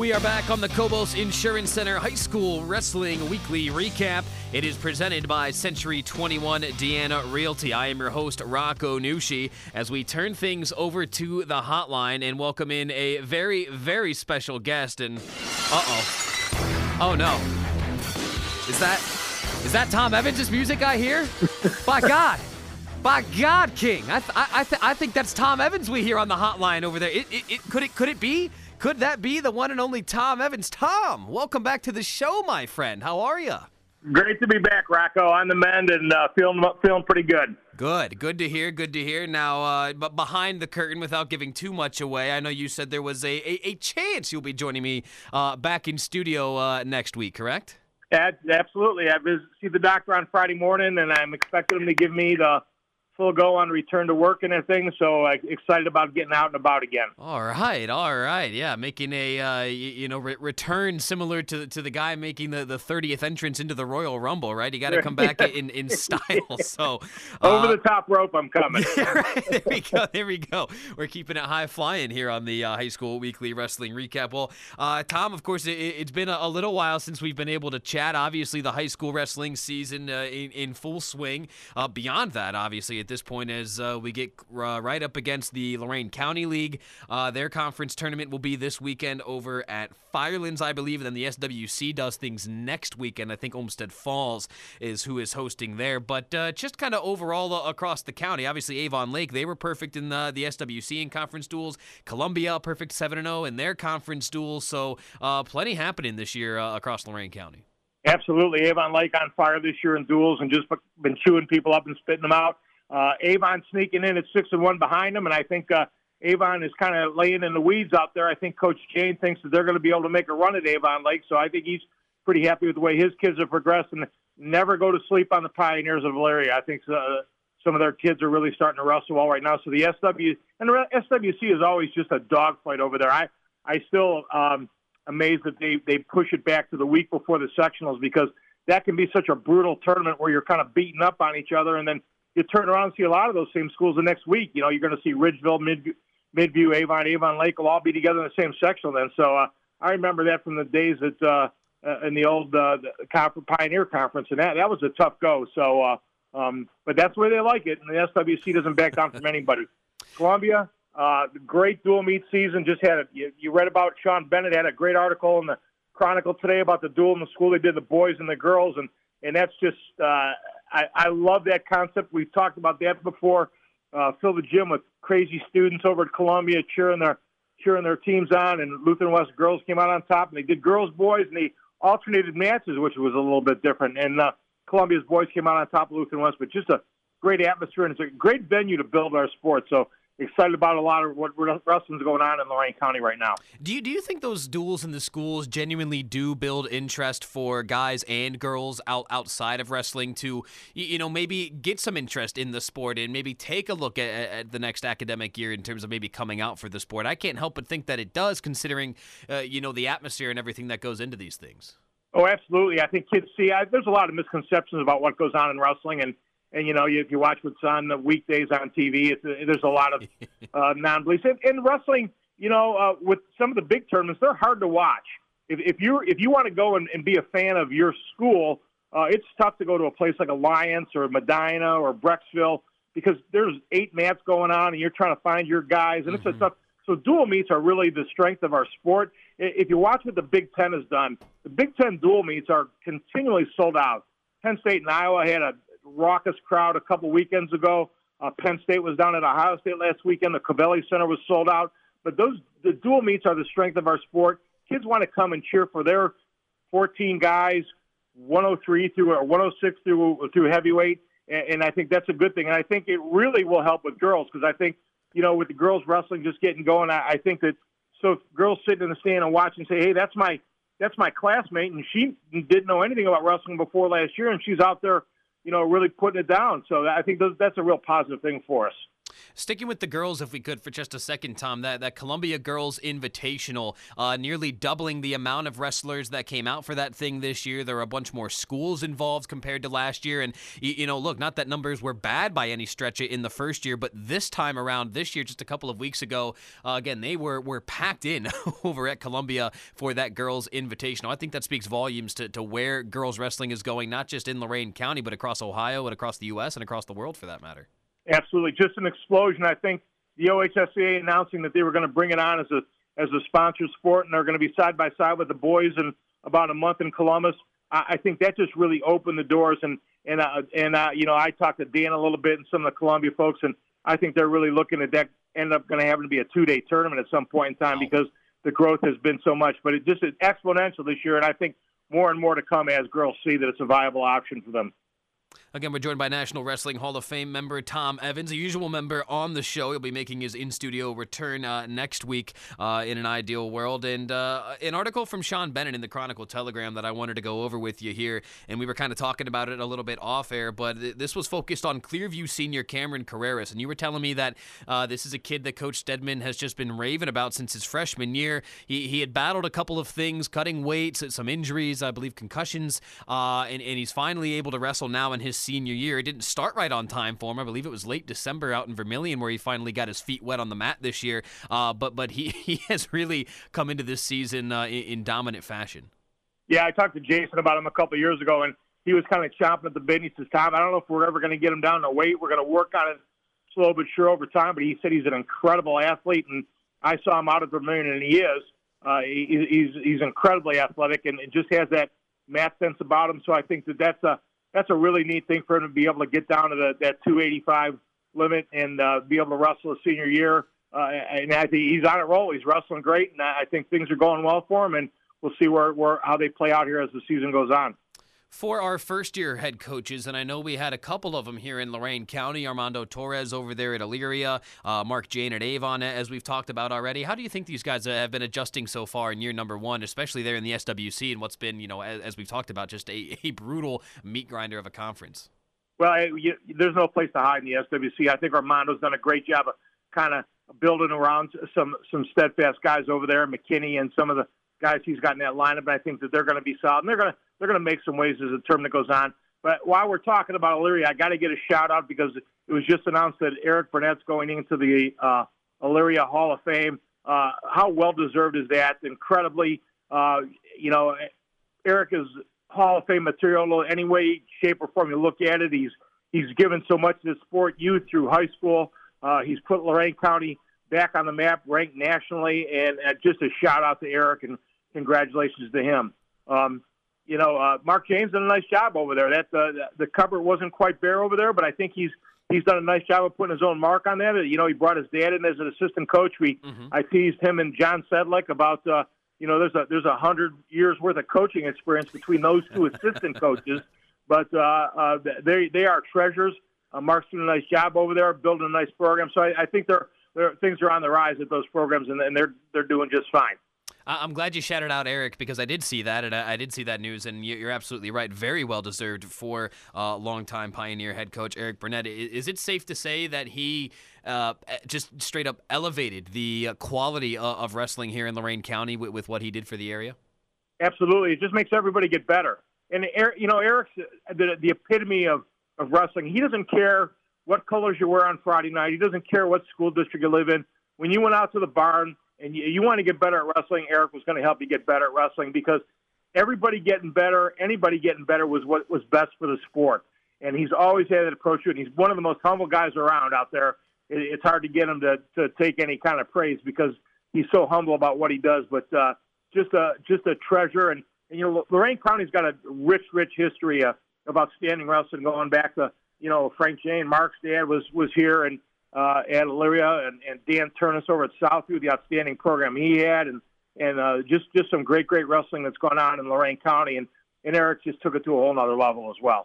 We are back on the Cobos Insurance Center High School Wrestling Weekly Recap. It is presented by Century 21 Deanna Realty. I am your host, Rocco Nucci, as we turn things over to the hotline and welcome in a very, very special guest. And, oh no. Is that Tom Evans' music I hear? By God, King. I think that's Tom Evans we hear on the hotline over there. Could it be? Could that be the one and only Tom Evans? Tom, welcome back to the show, my friend. How are you? Great to be back, Rocco. On the mend and feeling pretty good. Good to hear. Now, but behind the curtain, without giving too much away, I know you said there was a chance you'll be joining me back in studio next week, correct? Absolutely. I see the doctor on Friday morning, and I'm expecting him to give me the full go on return to work and everything, so excited about getting out and about again. All right. Yeah, making a return similar to the guy making the 30th entrance into the Royal Rumble, right? You got to come back in style. So over the top rope, I'm coming. Yeah, right. There we go. We're keeping it high flying here on the High School Weekly Wrestling Recap. Well, Tom, of course, it's been a little while since we've been able to chat. Obviously, the high school wrestling season in full swing. Beyond that, obviously, at this point, as we get right up against the Lorain County League. Their conference tournament will be this weekend over at Firelands, I believe, and then the SWC does things next weekend. I think Olmsted Falls is who is hosting there. But just kind of overall across the county, obviously Avon Lake, they were perfect in the SWC in conference duels. Columbia, perfect 7-0 in their conference duels. So plenty happening this year across Lorain County. Absolutely. Avon Lake on fire this year in duels and just been chewing people up and spitting them out. Avon sneaking in at 6-1 behind them, and I think Avon is kind of laying in the weeds out there. I think Coach Jane thinks that they're going to be able to make a run at Avon Lake, so I think he's pretty happy with the way his kids have progressed and never go to sleep on the Pioneers of Valeria. I think some of their kids are really starting to wrestle well right now. So the SWC is always just a dogfight over there. I still amazed that they push it back to the week before the sectionals, because that can be such a brutal tournament where you're kind of beating up on each other, and then you turn around and see a lot of those same schools the next week. You know, you're going to see Ridgeville, Midview, Avon Lake will all be together in the same sectional then. So I remember that from the days that in the old Pioneer Conference, and that was a tough go. So, but that's the way they like it, and the SWC doesn't back down from anybody. Columbia, great dual meet season. Just had you read about Sean Bennett, had a great article in the Chronicle today about the duel in the school. They did the boys and the girls, and that's just I love that concept. We've talked about that before. Fill the gym with crazy students over at Columbia cheering their teams on, and Lutheran West girls came out on top, and they did girls, boys, and they alternated matches, which was a little bit different. And Columbia's boys came out on top of Lutheran West, but just a great atmosphere, and it's a great venue to build our sport. So excited about a lot of what wrestling's going on in Lorain County right now. Do you think those duels in the schools genuinely do build interest for guys and girls outside of wrestling to, maybe get some interest in the sport and maybe take a look at the next academic year in terms of maybe coming out for the sport? I can't help but think that it does, considering, the atmosphere and everything that goes into these things. Oh, absolutely. I think kids see, there's a lot of misconceptions about what goes on in wrestling, and if you watch what's on the weekdays on TV, there's a lot of non-beliefs. In wrestling, with some of the big tournaments, they're hard to watch. If you want to go and be a fan of your school, it's tough to go to a place like Alliance or Medina or Brecksville, because there's 8 mats going on and you're trying to find your guys, and it's a tough. So dual meets are really the strength of our sport. If you watch what the Big Ten has done, the Big Ten dual meets are continually sold out. Penn State and Iowa had a raucous crowd a couple weekends ago. Penn State was down at Ohio State last weekend. The Covelli Center was sold out. But the dual meets are the strength of our sport. Kids want to come and cheer for their 14 guys, 103 through or 106 through heavyweight, and I think that's a good thing. And I think it really will help with girls, because I think, with the girls wrestling just getting going, I think that so if girls sitting in the stand and watch and say, hey, that's my classmate, and she didn't know anything about wrestling before last year, and she's out there, really putting it down. So I think that's a real positive thing for us. Sticking with the girls, if we could, for just a second, Tom, that Columbia Girls Invitational, nearly doubling the amount of wrestlers that came out for that thing this year. There are a bunch more schools involved compared to last year. And, look, not that numbers were bad by any stretch in the first year, but this time around, this year, just a couple of weeks ago, again, they were packed in over at Columbia for that Girls Invitational. I think that speaks volumes to where girls wrestling is going, not just in Lorain County, but across Ohio and across the U.S. and across the world, for that matter. Absolutely, just an explosion. I think the OHSAA announcing that they were going to bring it on as a sponsored sport, and they're going to be side by side with the boys in about a month in Columbus. I think that just really opened the doors. And I talked to Dan a little bit and some of the Columbia folks, and I think they're really looking at that. End up going to have to be a 2-day tournament at some point in time because the growth has been so much. But it just is exponential this year, and I think more and more to come as girls see that it's a viable option for them. Again, we're joined by National Wrestling Hall of Fame member Tom Evans, a usual member on the show. He'll be making his in-studio return next week in an ideal world. And an article from Sean Bennett in the Chronicle-Telegram that I wanted to go over with you here, and we were kind of talking about it a little bit off-air, but this was focused on Clearview senior Cameron Carreras. And you were telling me that this is a kid that Coach Stedman has just been raving about since his freshman year. He had battled a couple of things, cutting weights, some injuries, I believe concussions, and he's finally able to wrestle now in his senior year. It didn't start right on time for him. I believe it was late December out in Vermillion where he finally got his feet wet on the mat this year. But he has really come into this season in dominant fashion. Yeah, I talked to Jason about him a couple of years ago, and he was kind of chomping at the bit. He says, Tom, I don't know if we're ever going to get him down to weight. We're going to work on it slow but sure over time. But he said he's an incredible athlete, and I saw him out at Vermillion, and he is. He's incredibly athletic and just has that mat sense about him. So I think that's a really neat thing for him to be able to get down to that 285 limit and be able to wrestle a senior year. And I think he's on a roll. He's wrestling great, and I think things are going well for him. And we'll see how they play out here as the season goes on. For our first-year head coaches, and I know we had a couple of them here in Lorain County, Armando Torres over there at Elyria, Mark Jane at Avon, as we've talked about already. How do you think these guys have been adjusting so far in year number one, especially there in the SWC and what's been, as we've talked about, just a brutal meat grinder of a conference? Well, there's no place to hide in the SWC. I think Armando's done a great job of kind of building around some steadfast guys over there, McKinney and some of the guys he's got in that lineup. And I think that they're going to be solid. And they're going to make some waves as the tournament goes on. But while we're talking about Elyria, I got to get a shout-out because it was just announced that Eric Burnett's going into the Elyria Hall of Fame. How well-deserved is that? Incredibly, Eric is Hall of Fame material any way, shape, or form you look at it. He's given so much to the sport, youth through high school. He's put Lorain County back on the map, ranked nationally, and just a shout-out to Eric and congratulations to him. Mark James done a nice job over there. The cupboard wasn't quite bare over there, but I think he's done a nice job of putting his own mark on that. He brought his dad in as an assistant coach. I teased him and John Sedlick about there's 100 years worth of coaching experience between those two assistant coaches, but they are treasures. Mark's doing a nice job over there, building a nice program. So I think things are on the rise at those programs, and they're doing just fine. I'm glad you shouted out Eric because I did see that, and I did see that news, and you're absolutely right. Very well deserved for longtime Pioneer head coach Eric Burnett. Is it safe to say that he just straight up elevated the quality of wrestling here in Lorain County with what he did for the area? Absolutely. It just makes everybody get better. And Eric's the epitome of wrestling. He doesn't care what colors you wear on Friday night. He doesn't care what school district you live in. When you went out to the barn and you want to get better at wrestling, Eric was going to help you get better at wrestling because everybody getting better, anybody getting better was what was best for the sport. And he's always had that approach to it. And he's one of the most humble guys around out there. It's hard to get him to take any kind of praise because he's so humble about what he does. But just a treasure. And Lorain County's got a rich history of outstanding wrestling going back to, Frank Jane, Mark's dad was here and at Elyria, and Dan Turnus over at Southview, the outstanding program he had, and just some great wrestling that's going on in Lorain County, and Eric just took it to a whole nother level as well.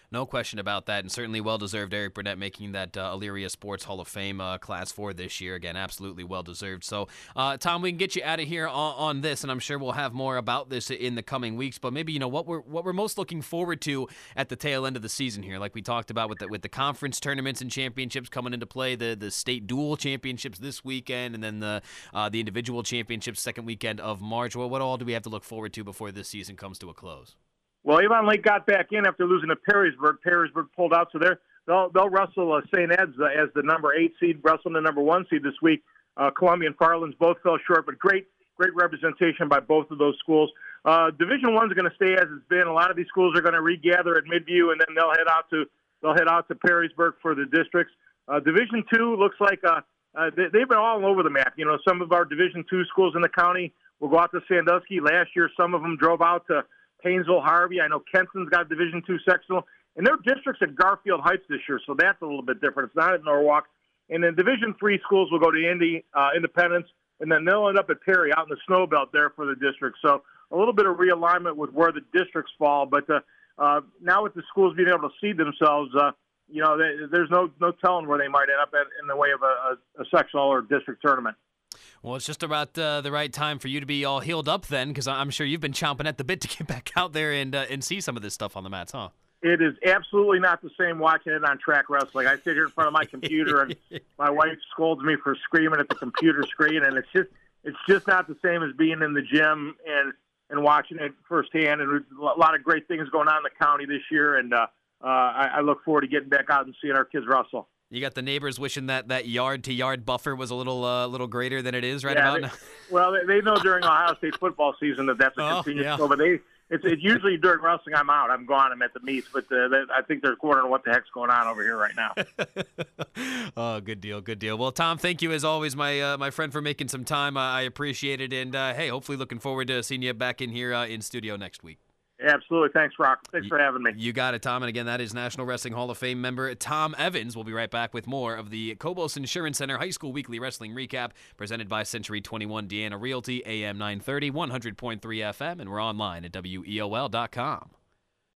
No question about that, and certainly well-deserved. Eric Burnett making that Elyria Sports Hall of Fame Class 4 this year. Again, absolutely well-deserved. So, Tom, we can get you out of here on this, and I'm sure we'll have more about this in the coming weeks. But maybe, what we're most looking forward to at the tail end of the season here, like we talked about with the conference tournaments and championships coming into play, the state dual championships this weekend, and then the individual championships second weekend of March. Well, what all do we have to look forward to before this season comes to a close? Well, Avon Lake got back in after losing to Perrysburg. Perrysburg pulled out, so they'll wrestle St. Ed's as the number 8 seed, wrestling the number 1 seed this week. Columbia and Farlands both fell short, but great representation by both of those schools. Division One's going to stay as it's been. A lot of these schools are going to regather at Midview, and then they'll head out to Perrysburg for the districts. Division Two looks like they've been all over the map. Some of our Division Two schools in the county will go out to Sandusky. Last year, some of them drove out to Painesville, Harvey. I know Kenson's got a Division II sectional, and their district's at Garfield Heights this year, so that's a little bit different. It's not at Norwalk. And then Division III schools will go to Indy, Independence, and then they'll end up at Perry out in the snow belt there for the district. So a little bit of realignment with where the districts fall. But now with the schools being able to seed themselves, there's no telling where they might end up in the way of a sectional or district tournament. Well, it's just about the right time for you to be all healed up then, because I'm sure you've been chomping at the bit to get back out there and see some of this stuff on the mats, huh? It is absolutely not the same watching it on track wrestling. I sit here in front of my computer, and my wife scolds me for screaming at the computer screen, and it's just not the same as being in the gym and watching it firsthand. And there's a lot of great things going on in the county this year, and I look forward to getting back out and seeing our kids wrestle. You got the neighbors wishing that yard-to-yard buffer was a little greater than it is about now. Well, they know during Ohio State football season that's a continuous goal, but it's usually during wrestling I'm out. I'm gone. I'm at the meets, but I think they're wondering what the heck's going on over here right now. Oh, good deal. Well, Tom, thank you as always, my friend, for making some time. I appreciate it, and hey, hopefully looking forward to seeing you back in here in studio next week. Absolutely. Thanks, Rock. Thanks for having me. You got it, Tom. And again, that is National Wrestling Hall of Fame member Tom Evans. We'll be right back with more of the Cobos Insurance Center High School Weekly Wrestling Recap presented by Century 21 Deanna Realty, AM 930, 100.3 FM, and we're online at WEOL.com.